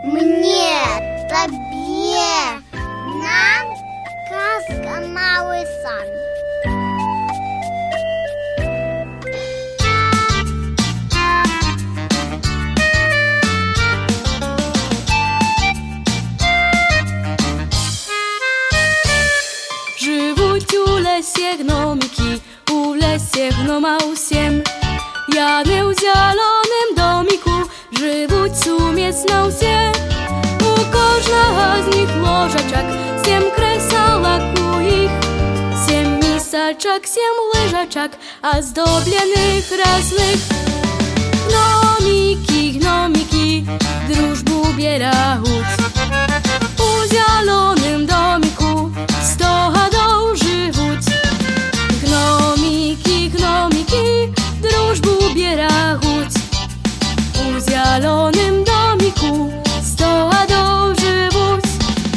Мне, тебе, нам казка «Малый сан». Живуть у лесе гномики, у лесе гнома усім. Яны ў зялёным доміку жывуць сумесна ўсе. У кожнага з них ложачак, 7 крэсалак у іх, 7 місачак, 7 лыжачак, аздобленых разных. Гномики, гномики, дружбу берагуць. У зялёным доміку 100 гадоў жывуць. Гномики, гномики, дружбу берагуць. У зялёным доміку 100 гадоў жывуць.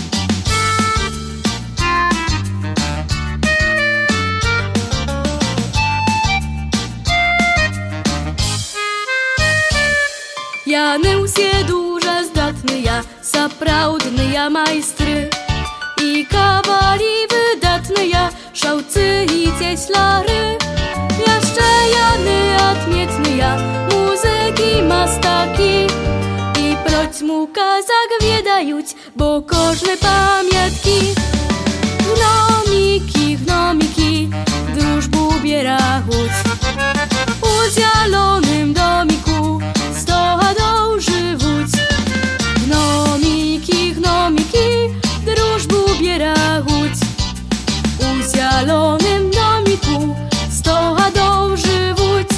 Яны ўсе дужа здатныя, сапраўдныя майстры. І кавалі выдатныя, шаўцы і цеслары. Яшчэ яны адметныя, музыкі, мастакі. І процьму казак ведаюць, бо кожны памяткі. Гномики, гномики, дружбу берагуць. У зялёным доміку 100 гадоў жывуць. Гномики, гномики, дружбу берагуць. У зялёным доміку 100 гадоў жывуць.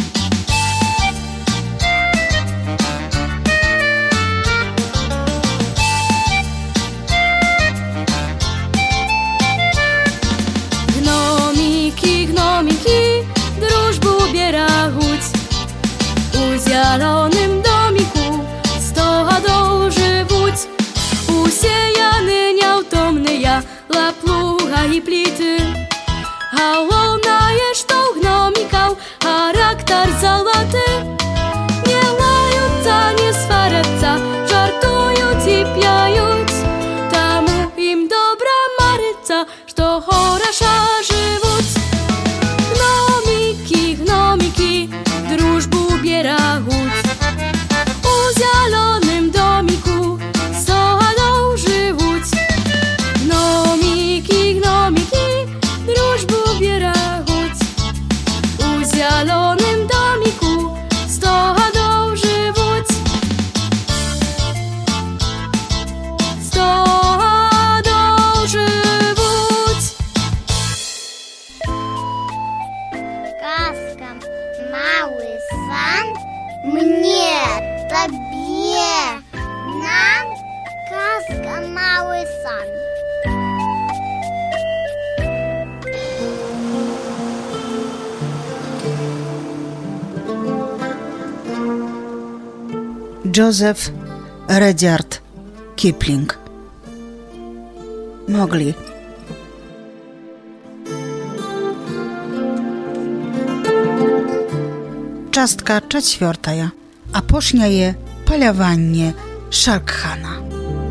Гномики, гномики, дружбу берагуць. У зялёным доміку 100 гадоў жывуць. Усе яны няўтомныя, лаплуга і пліты. Галоўнае, што ў гномікаў характар залаты. Не лаюцца, не сварацца, жартуюць і п'яюць. Таму ім добра марыцца, што хораша жывуць. Гномики, гномики, дружбу берагуць. У зялёным доміку 100 гадоў жывуць. Гномики, гномики, дружбу берагуць. У зялёным доміку 100 гадоў жывуць. 100 гадоў жывуць. Казка «Малый сан». Мне, тебе, нам казка «Малый сан». Джозеф Редьярд Кіплінг. Могли. Частка 4. Апошняе паляванне Шаркхана.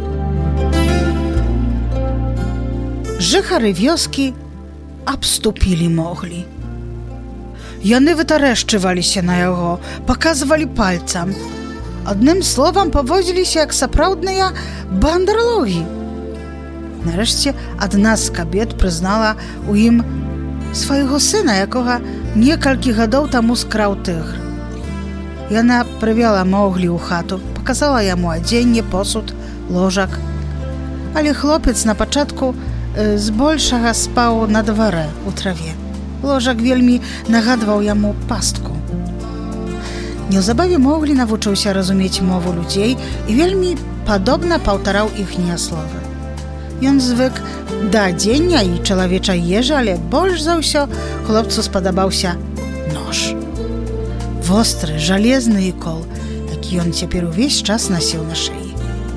Жыхары вёскі абступілі Моглі. Яны вытарэшчываліся на яго, паказвалі пальцам. Адным словам, паводзіліся як сапраўдныя бандерлогі. Нарэшце, адна з кабет прызнала ў ім свайго сына, якога некалькі гадоў таму скраў тыгр. Яна прывяла Моглі ў хату, паказала яму адзенне, посуд, ложак. Але хлопец на пачатку збольшага спаў на дварэ у траве. Ложак вельмі нагадваў яму пастку. Неўзабаве Моглі навучыўся разумець мову людзей і вельмі падобна паўтараў іхнія словы. Ён звык да адзення і чалавечай ежы, але больш за ўсё хлопцу спадабаўся нож. Востры, жалезны ікол, які ён цяпер увесь час насіў на шыі.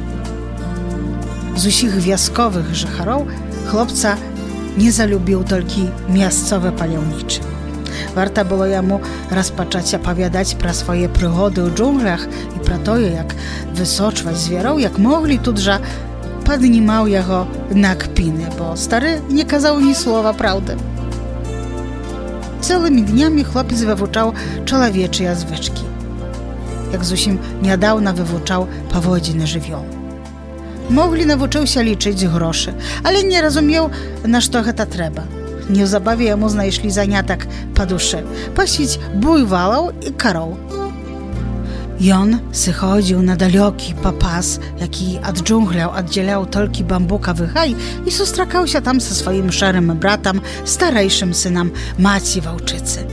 З усіх вясковых жыхароў хлопца не залюбіў толькі мясцовы паляўнічы. warta było jemu rozpocząć opowiadać про swoje przygody w dżunglach i про to, jak wysoczwać zwierał, jak mogli tudże podнимał jego na kpiny, bo stary nie kazał ni słowa prawdy. Całymi dniami chłopiec wywuczał człowieczie zwyczki. Jak zusім niedawno wywuczał powоdziny żywioł. Mogli nauczył się liczyć groszy, ale nie rozumiał, na co to trzeba. Niezabawnie jemu znaleźli zaniatek po duszy – pasić bujwalał i karą. I on sychodził na daleki popas, jaki od dżungla oddzielał tylko bambukowy haj i zostrakał się tam ze swoim szarym bratem, starejszym synem Maci Wałczycy.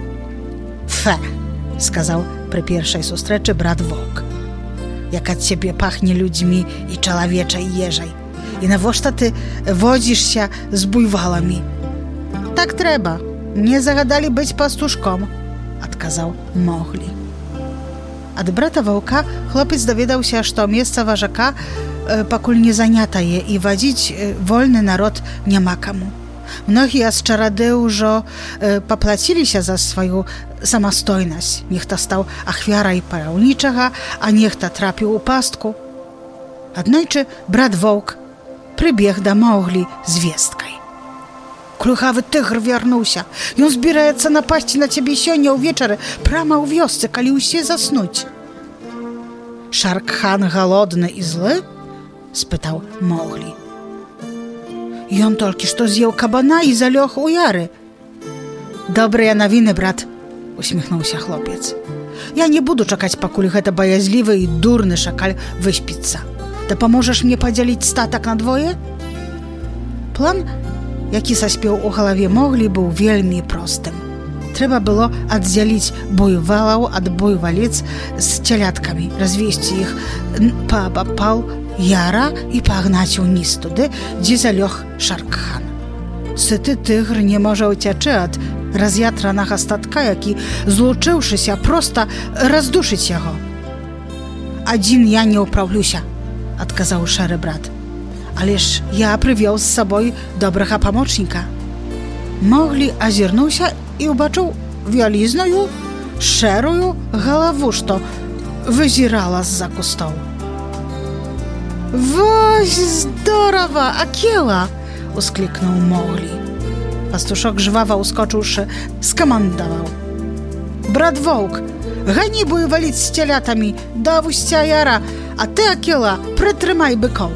Fe, skazał przy pierwszej zustreczy brat Wołk. Jak od ciebie pachnie ludźmi i człowieczej jeżej. I nawożta ty wodzisz się z bujwalami. Tak trzeba. Nie zagadali być pastuszkom, odkazał Mogli. Od brata Wołka chłopiec dowiedział się, że miejsce ważaka покуль nie zaniata je i wodzić wolny naród nie ma komu. Mnogi z czarady już popłacili się za swoją samostojność. Niech to stał achwiarą polowniczego, a niech to trapił u pastku. Однойче brat Wołk przybiegł do Mogli z wiestką. Kluchawy tygr wярнуўся. On збіраецца напасці на ciebie сёння ўвечары прямо ў вёсцы, калі ўсе заснуць. Шарк-хан голодны і злы? Спытаў Могли. Ён толькі што з'еў кабана і залёг у яры. Добрыя навіны, брат, усміхнуўся хлопец. Я не буду чакаць, пакуль гэта баязлівы і дурны шакаль выспіцца. Дапаможаш мне падзяліць статак на двое? План, які саспеў у галаве Могли, быў вельмі простым. Трэба было аддзяліць буйвалаў ад буйваліц з цяляткамі, развесці іх папал яра і пагнаць уніз туды, дзе залёг Шарк-хан. Сыты тыгр не можа ўцячы ад раз'ятранага статка, які, злучыўшыся, проста раздушыць яго. Адзін я не ўпраўлюся, адказаў шэры брат. Але ж я прывёў з сабой добрага памочніка. Могли азірнуўся і ўбачыў вялізную, шэрую галаву, што вызірала з-за кустоў. «Вось здорова, Акела!» – усклікнуў Могли. Пастушок жвава ўскочыўшы, скамандаваў. «Брат Воўк, гані буйваліць з цялятамі да вусця яра, а ты, Акела, прытрымай быкоў!»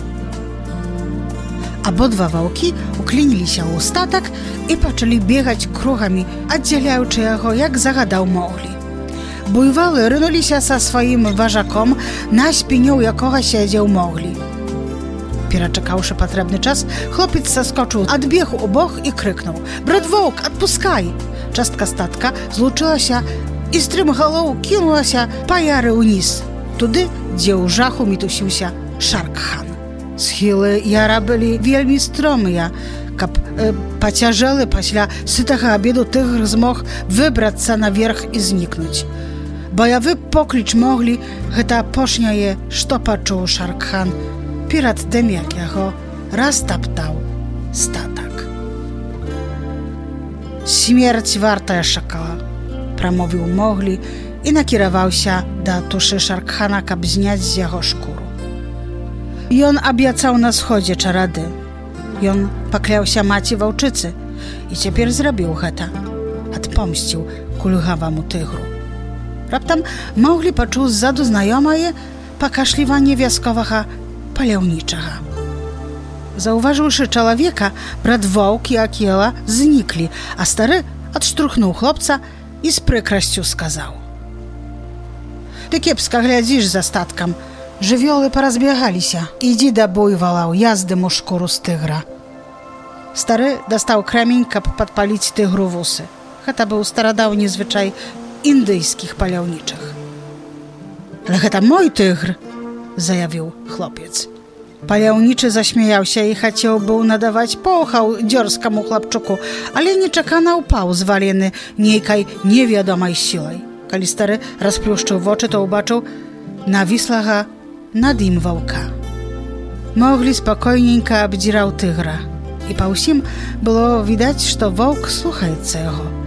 Абодва ваўкі уклініліся ў статак і пачалі бегаць кругамі, аддзяляючы яго, як загадаў Могли. Буйвалы рынуліся са сваім важаком, на спіне ў якога сядзеў Могли. Перачакаўшы патрэбны час, хлопец саскочыў, адбег у бок і крыкнуў: «Брат Воўк, адпускай!» Частка статка злучылася і стрымгалоў кінулася па яры ўніз, туды, дзе ў жаху мітусіўся Шарк-хан. Схілы яра былі вельмі стромыя. Каб пацяжэлы пасля сытага абеду тыгр змог выбрацца наверх і знікнуць. Баявы покліч Могли – гэта апошняе, што пачуў Шарк-хан перад тым, як яго растаптаў статак. «Смерць вартая шакала», – прамовіў Могли і накіраваўся да тушы Шарк-хана, каб зняць з яго шкуру. Ён абяцаў на сходзе чарады. Ён пакляўся Маці Ваўчыцы і цяпер зрабіў гэта. Адпомсціў кульгаваму тыгру. Раптам Могли пачуў ззаду знаёмае пакашліванне вясковага паляўнічага. Заўважыўшы чалавека, брат Воўк і Акела зніклі, а стары адштурхнуў хлопца і з прыкрасцю сказаў: «Ты кепска глядзіш за статкам. Жывёлы паразбягаліся. Ідзі да буйвалаў, я здыму шкуру з тыгра». Стары дастаў крамень, каб падпаліць тыгру вусы. Гэта быў старадаўні звычай індыйскіх паляўнічых. «Але гэта мой тыгр», – заявіў хлопец. Паляўнічы засмяяўся і хацеў быў надаваць похаў дзёрзкаму хлапчуку, але нечакана ўпаў, звалены нейкай невядомай сілай. Калі стары расплюшчыў вочы, то ўбачыў навіслага над ім ваўка. Могли спакойненька абдзіраў тыгра, і па ўсім было відаць, што воўк слухаецца яго.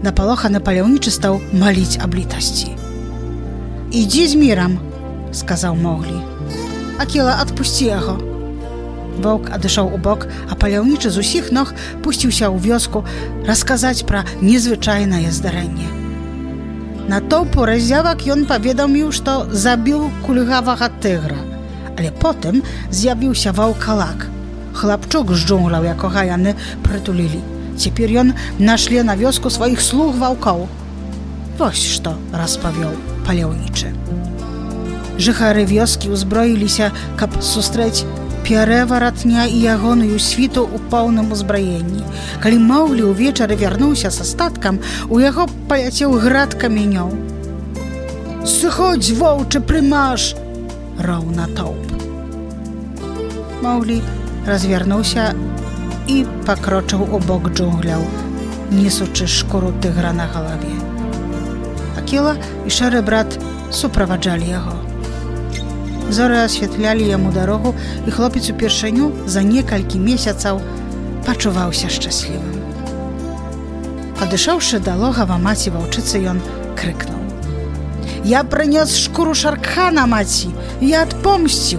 Напалоханы паляўнічы стаў маліць аб літасці. «Ідзі з мірам», – сказаў Моглі. «Акела, адпусці яго». Воўк адышоў у бок, а паляўнічы з усіх ног пусціўся ў вёску расказаць пра незвычайнае здарэнне. Натоўпу раззявак ён паведаміў, што забіў кульгавага тыгра, але потым з'явіўся ваўкалак, хлапчук з джунгляў, якога яны прытулілі. Цяпер ён нашле на вёску сваіх слуг ваўкоў. Вось што распавёў паляўнічы. Жыхары вёскі ўзброіліся, каб сустрэць пераваратня і ягоную світу ў поўным узбраенні. Калі Маўглі ўвечары вярнуўся са статкам, у яго паляцеў град камянёў. «Сыходзь, воўчы прымаш!» – роў натоўп. Маўглі развярнуўся і пакрочыў у бок джунгляў, несучы шкуру тыгра на галаве. Акела і шэры брат суправаджалі яго. Зоры асвятлялі яму дарогу, і хлопец упершыню за некалькі месяцаў пачуваўся шчаслівым. Падышоўшы да логава маці ваўчыцы, ён крыкнуў: «Я прынёс шкуру Шаркхана, маці! Я адпомсціў!»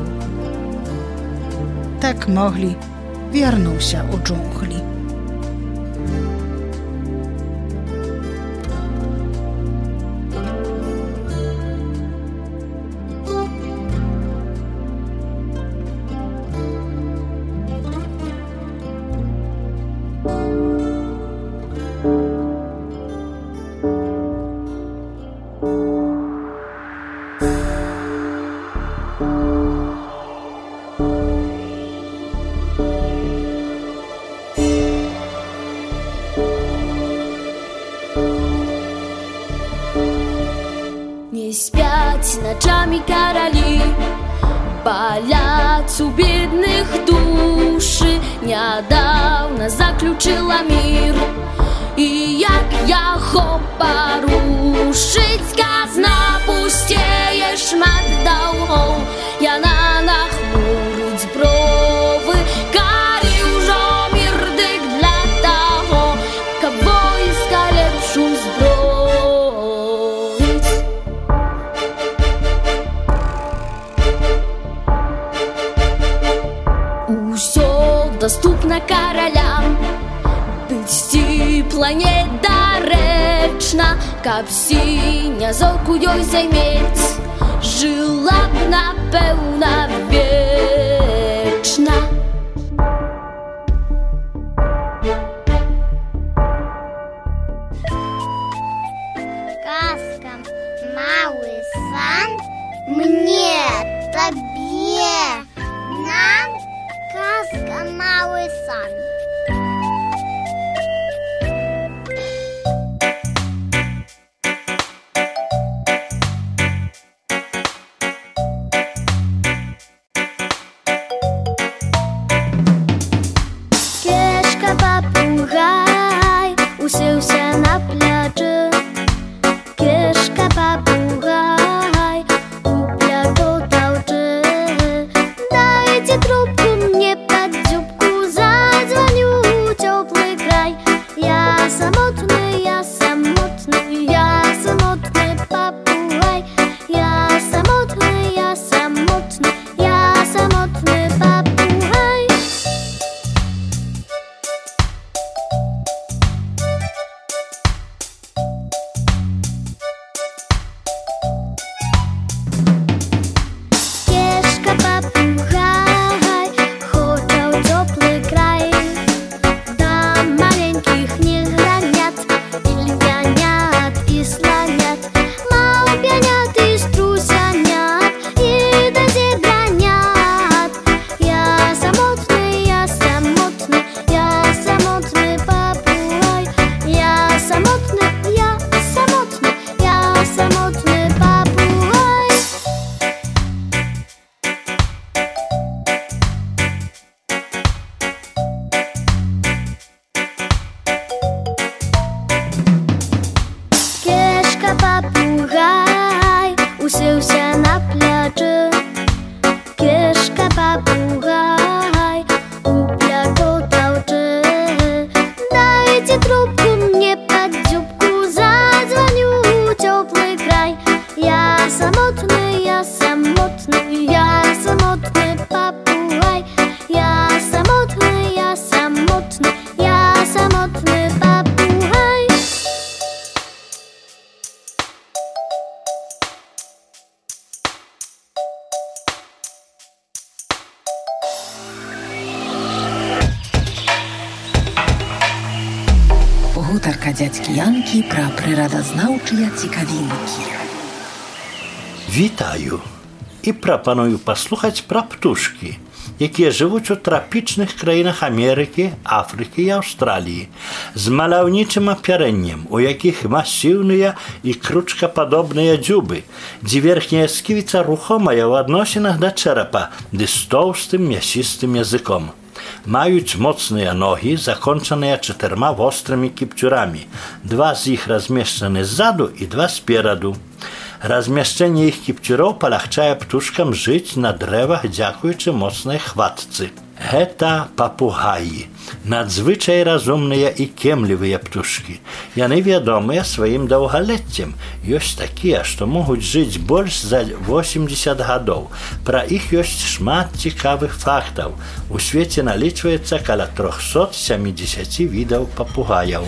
Так Моглі вярнуўся ў джунглі. Спять ночами короли, болят у бедных души. Нядавна заключила мир, и як яго порушить, казна пустее шмат долгов. Яна нахмурить бровы, калі ўжо мир дык для того, кого искалечу зброю. Доступна королям, быць ціпла недарэчна, каб сіня зорку ёй займець, жыла б, напэўна, вечна. Казка «Маły сан» мне, табе, нам. Казка «Маły сан». Кешка папугай усеўся на пляжы. Кешка папугай у пляжу таўчы. Дайце трубку мне под дзюбку, зазвоню ў цёплы край. Я самотны, я самотны, я самотны папугай. Я самотны, я самотны, я самотны папугай. Кешка папугай хоча ў цёплы край, да маленькіх негранят, і львянят, і сланят, мałпянят і струсянят, і да зебранят. Я самотны, я самотны, я самотны папугай. Я самотны, я самотны, я самотны папугай. Кешка папугай усеўся на пляжы. Кешка папугай у пляжу таўчы. Дайце трубку мне под дзюбку, дядьки Янки про природознавчыя цікавінкі. Вітаю і прапаную паслухаць пра птушкі, якія жывуць у трапічных краінах Амерыкі, Афрыкі і Аўстраліі, з маляўнічым апярэннем, у якіх масіўныя і кручкападобныя дзюбы, дзе верхняя сківіца рухомая ў адносінах да чэрапа, ды з тоўстым мясістым языком. Маюць моцныя ногі, закончаныя 4 вострымі кіпцюрамі. 2 з іх размешчаны ззаду і 2 спераду. Размяшчэнне іх кіпцюроў палягчае птушкам жыць на дрэвах дзякуючы моцнай хватцы. Гэта папугаі, надзвычай разумныя і кемлівыя птушкі. Яны вядомыя сваім даўгалеццем. Ёсць такія, што могуць жыць больш за 80 гадоў. Пра іх ёсць шмат цікавых фактаў. У свеце налічваецца каля 370 відаў папугаяў.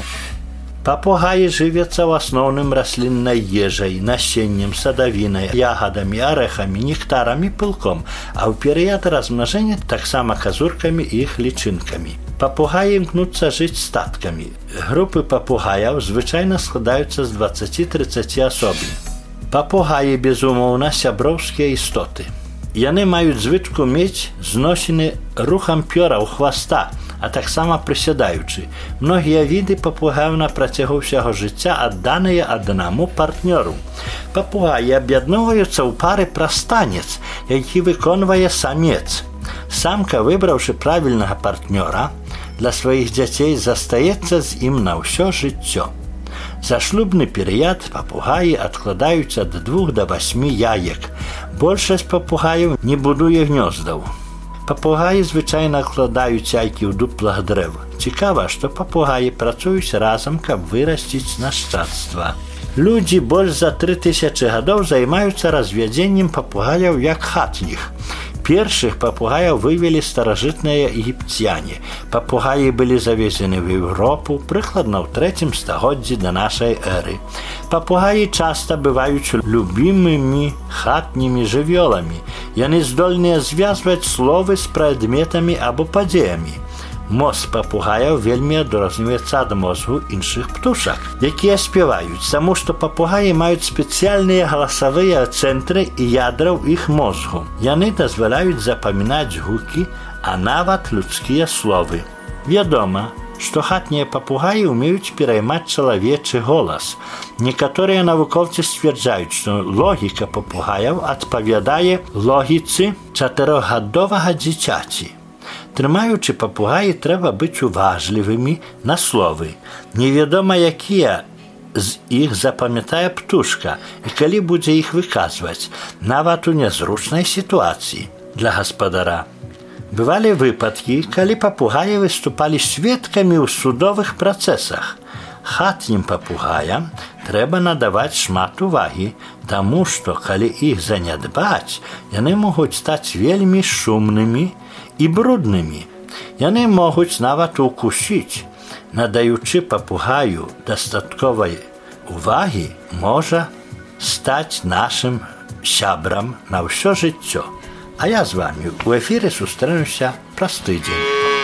Папугаі жывяцца ў асноўным расліннай ежай, насеннем, садавінай, ягадамі, арэхамі, нектарамі, пылком, а ў перыяд размнажэння таксама казуркамі і іх лічынкамі. Папугаі імкнуцца жыць статкамі. Групы папугаяў звычайна складаюцца з 20-30 асобін. Папугаі, безумоўна, сяброўскія істоты. Яны маюць звычку мець зносіны рухам пёраў хваста, а таксама прысядаючы. Многія віды папугаяў на працягу ўсяго жыцця адданыя аднаму партнёру. Папугаі аб'ядноўваюцца ў пары праз танец, які выконвае самец. Самка, выбраўшы правільнага партнёра, для сваіх дзяцей застаецца з ім на ўсё жыццё. За шлюбны перыяд папугаі адкладаюць ад 2 до 8 яек. Большасць папугаяў не будуе гнёздаў. Папугаі звычайна адкладаюць яйкі ў дуплах дрэў. Цікава, што папугаі працуюць разам, каб вырасціць нашчадства. Людзі больш за 3000 гадоў займаюцца развядзеннем папугаяў як хатніх. Першых папугаяў вывелі старажытныя егіпцяне. Папугаі былі завезены в Еўропу прыкладна ў 3 стагоддзі да нашай эры. Папугаі часта бываюць любімымі хатнімі жывёламі. Яны здольныя звязваць словы з прадметамі або падзеямі. Мозг папугаяў вельмі адрозніваецца ад мозгу іншых птушак, якія спяваюць, таму што папугаі маюць спецыяльныя галасавыя цэнтры і ядра ў іх мозгу. Яны дазваляюць запамінаць гукі, а нават людскія словы. Вядома, што хатнія папугаі ўмеюць пераймаць чалавечы голас. Некаторыя навукоўцы сцвярджаюць, што логіка папугаяў адпавядае логіцы 4гадовага дзіцяці. Трымаючы папугаі, трэба быць уважлівымі на словы. Невядома, якія з іх запамятае птушка і калі будзе іх выказваць, нават у нязручнай сітуацыі для гаспадара. Бывалі выпадкі, калі папугаі выступалі сведкамі ў судовых працэсах. Хатнім папугаям трэба надаваць шмат увагі, таму што, калі іх занядбаць, яны могуць стаць вельмі шумнымі і бруднымі. Яны могуць нават укусіць. Надаючы папугаю дастатковай увагі, можа стаць нашым сябрам на ўсё жыццё. А я з вамі ў эфіры сустрэнуся праз тыдзень.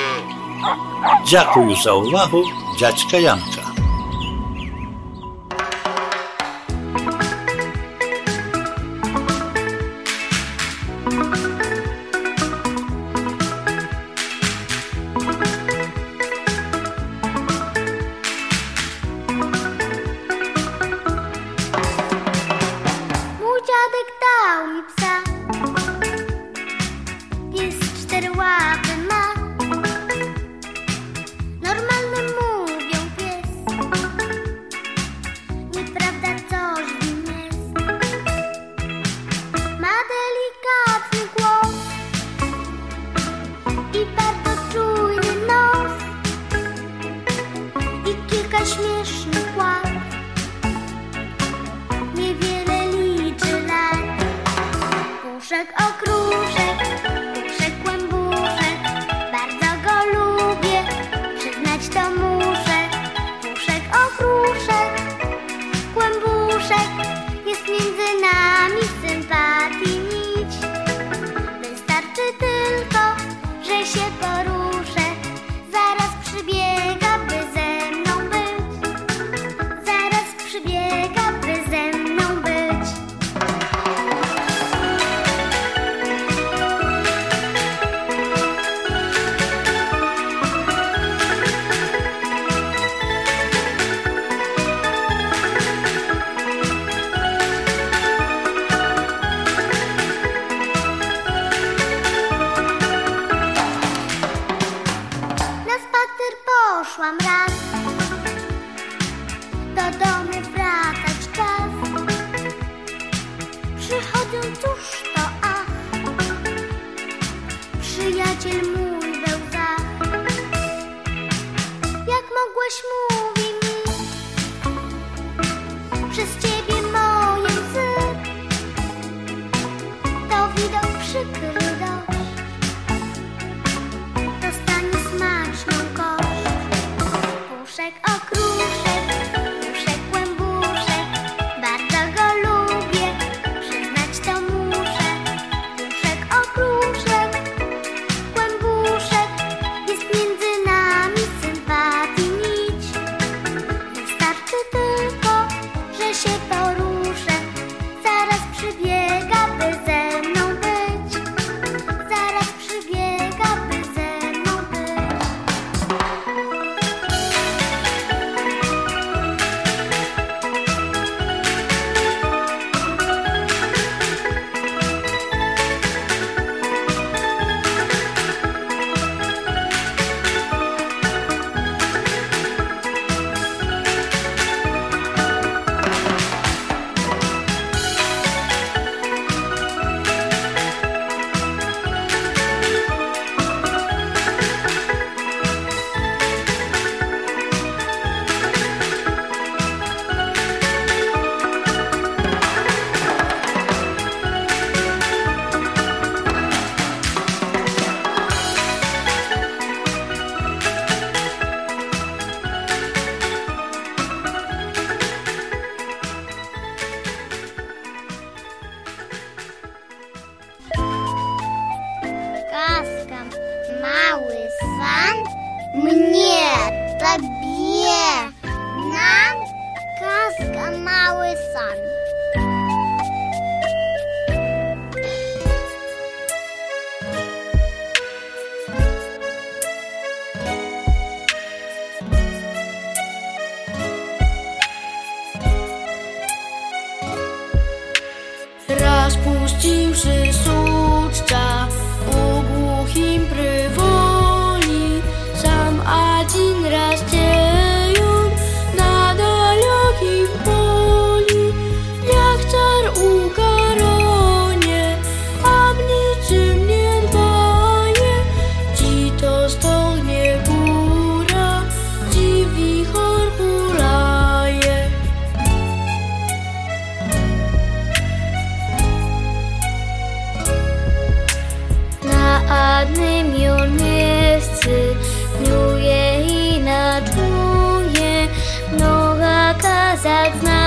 Дзякую за ўвагу, дзядзька Янка. Okruszek, puszek, kłębuszek, bardzo go lubię, przyznać to muszę. Puszek, okruszek, kłębuszek, jest między nami sympatii nić. Wystarczy tylko, że się poruszę, zaraz przybiega, by ze mną być. przyjaciel mój we łzach. Jak mogłeś, mówi mi, przez ciebie moje łzy, to widok przykry dość, dostanie smaczną kość. Puszek okruszek, puszek kłębuszek, bardzo go lubię, przyznać to muszę. Puszek okruszek, kłębuszek, jest między nami sympatii nić. Wystarczy tylko, że się poruszę, zaraz przybiega, by ze mną być. Zaraz przybiega, by ze mną być. Казка «Mały san» mnie, tobie, nam. Казка «Mały san». Raz puściwszy suczcza u głuchim prywoli, sam один raz dzieją na dalekim poli, jak car u garonie, a niczym nie dbaje, ci to stognie góra, ci wichor hulaje. Na одnym jon miejscu dniuje i naczuje, mnoga kazak zna.